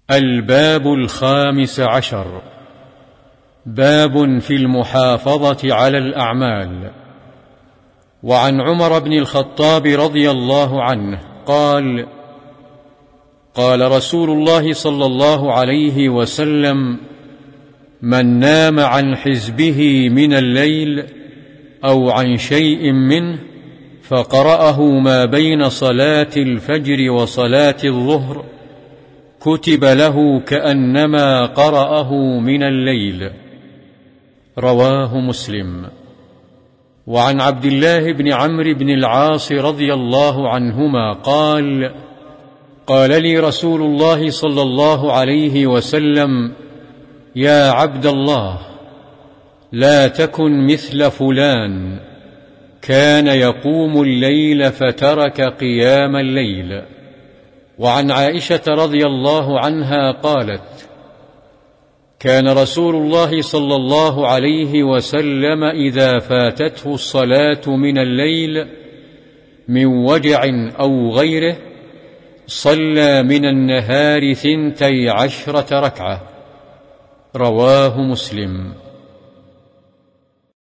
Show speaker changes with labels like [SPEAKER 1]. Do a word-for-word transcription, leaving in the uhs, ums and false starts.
[SPEAKER 1] الباب الخامس عشر. باب في المحافظة على الأعمال. وعن عمر بن الخطاب رضي الله عنه قال: قال رسول الله صلى الله عليه وسلم: من نام عن حزبه من الليل أو عن شيء منه فقرأه ما بين صلاة الفجر وصلاة الظهر كتب له كأنما قرأه من الليل. رواه مسلم. وعن عبد الله بن عمرو بن العاص رضي الله عنهما قال: قال لي رسول الله صلى الله عليه وسلم: يا عبد الله، لا تكن مثل فلان كان يقوم الليل فترك قيام الليل. وعن عائشة رضي الله عنها قالت: كان رسول الله صلى الله عليه وسلم إذا فاتته الصلاة من الليل من وجع أو غيره صلى من النهار ثنتي عشرة ركعة. رواه مسلم.